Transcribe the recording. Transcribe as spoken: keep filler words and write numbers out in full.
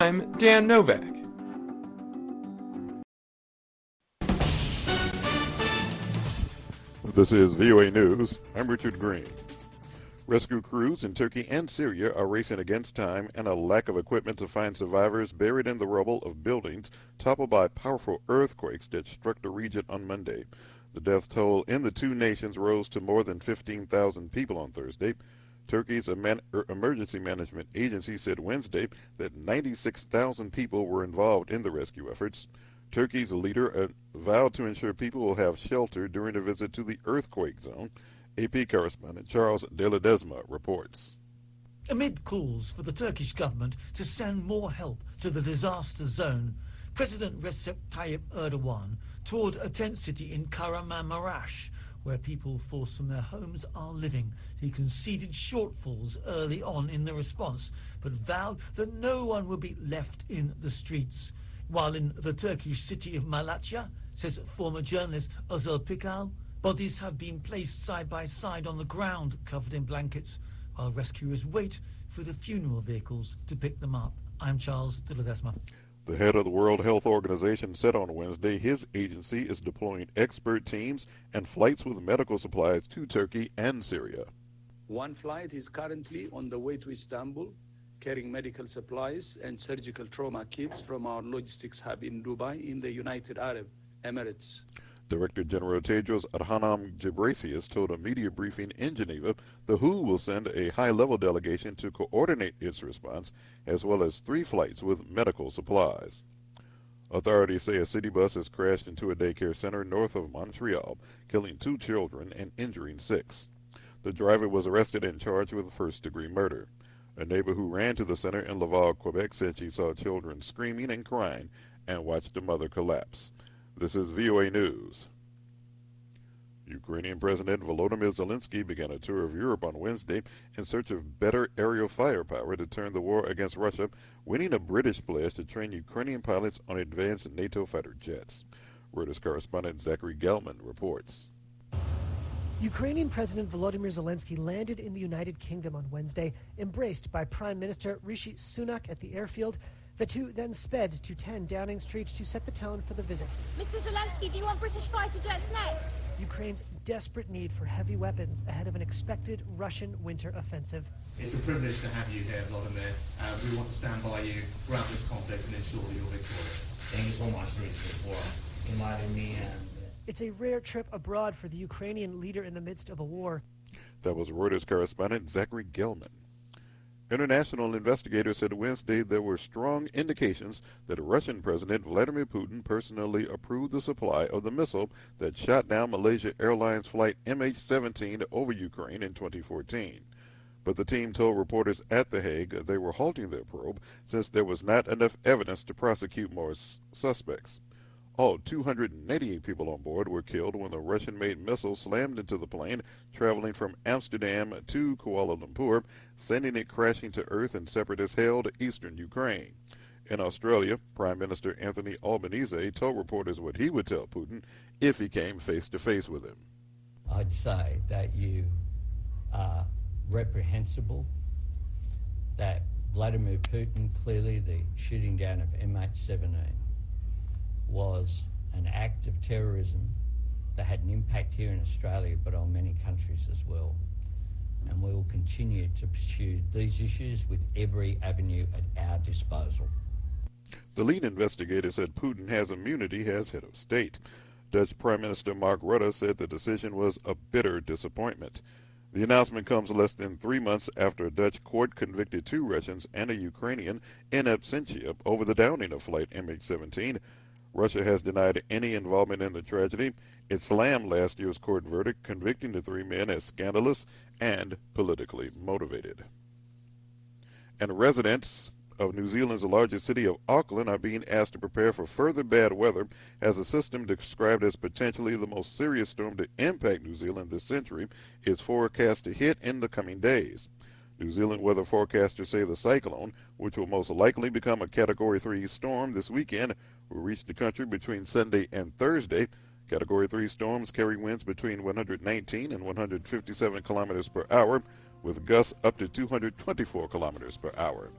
I'm Dan Novak. This is V O A News. I'm Richard Green. Rescue crews in Turkey and Syria are racing against time and a lack of equipment to find survivors buried in the rubble of buildings toppled by powerful earthquakes that struck the region on Monday. The death toll in the two nations rose to more than fifteen thousand people on Thursday. Turkey's Emergency Management Agency said Wednesday that ninety-six thousand people were involved in the rescue efforts. Turkey's leader vowed to ensure people will have shelter during a visit to the earthquake zone. A P correspondent Charles De Ledesma reports. Amid calls for the Turkish government to send more help to the disaster zone, President Recep Tayyip Erdogan toured a tent city in Kahramanmaraş, where people forced from their homes are living. He conceded shortfalls early on in the response, but vowed that no one would be left in the streets. While in the Turkish city of Malatya, says former journalist Özel Pikal, bodies have been placed side by side on the ground, covered in blankets, while rescuers wait for the funeral vehicles to pick them up. I'm Charles De Ledesma. The head of the World Health Organization said on Wednesday his agency is deploying expert teams and flights with medical supplies to Turkey and Syria. One flight is currently on the way to Istanbul, carrying medical supplies and surgical trauma kits from our logistics hub in Dubai in the United Arab Emirates. Director General Tedros Adhanom Ghebreyesus told a media briefing in Geneva the W H O will send a high-level delegation to coordinate its response, as well as three flights with medical supplies. Authorities say a city bus has crashed into a daycare center north of Montreal, killing two children and injuring six. The driver was arrested and charged with first-degree murder. A neighbor who ran to the center in Laval, Quebec, said she saw children screaming and crying and watched the mother collapse. This is V O A News. Ukrainian President Volodymyr Zelensky began a tour of Europe on Wednesday in search of better aerial firepower to turn the war against Russia, winning a British pledge to train Ukrainian pilots on advanced NATO fighter jets. Reuters correspondent Zachary Gelman reports. Ukrainian President Volodymyr Zelensky landed in the United Kingdom on Wednesday, embraced by Prime Minister Rishi Sunak at the airfield. The two then sped to ten Downing Street to set the tone for the visit. Mister Zelensky, do you want British fighter jets next? Ukraine's desperate need for heavy weapons ahead of an expected Russian winter offensive. It's a privilege to have you here, Volodymyr. Uh, we want to stand by you throughout this conflict and ensure that you're victorious. Thank you so much, Richard, for inviting me. And it's a rare trip abroad for the Ukrainian leader in the midst of a war. That was Reuters correspondent Zachary Gelman. International investigators said Wednesday there were strong indications that Russian President Vladimir Putin personally approved the supply of the missile that shot down Malaysia Airlines flight M H seventeen over Ukraine in twenty fourteen. But the team told reporters at The Hague they were halting their probe since there was not enough evidence to prosecute more suspects. All two hundred eighty-eight people on board were killed when the Russian-made missile slammed into the plane traveling from Amsterdam to Kuala Lumpur, sending it crashing to earth in separatist-held eastern Ukraine. In Australia, Prime Minister Anthony Albanese told reporters what he would tell Putin if he came face-to-face with him. I'd say that you are reprehensible, that Vladimir Putin, clearly the shooting down of M H seventeen, was an act of terrorism that had an impact here in Australia but on many countries as well. And we will continue to pursue these issues with every avenue at our disposal. The lead investigator said Putin has immunity as head of state. Dutch Prime Minister Mark Rutte said the decision was a bitter disappointment. The announcement comes less than three months after a Dutch court convicted two Russians and a Ukrainian in absentia over the downing of flight M H seventeen. Russia has denied any involvement in the tragedy. It slammed last year's court verdict, convicting the three men as scandalous and politically motivated. And residents of New Zealand's largest city of Auckland are being asked to prepare for further bad weather as a system described as potentially the most serious storm to impact New Zealand this century is forecast to hit in the coming days. New Zealand weather forecasters say the cyclone, which will most likely become a Category three storm this weekend, will reach the country between Sunday and Thursday. Category three storms carry winds between one hundred nineteen and one hundred fifty-seven kilometers per hour, with gusts up to two hundred twenty-four kilometers per hour.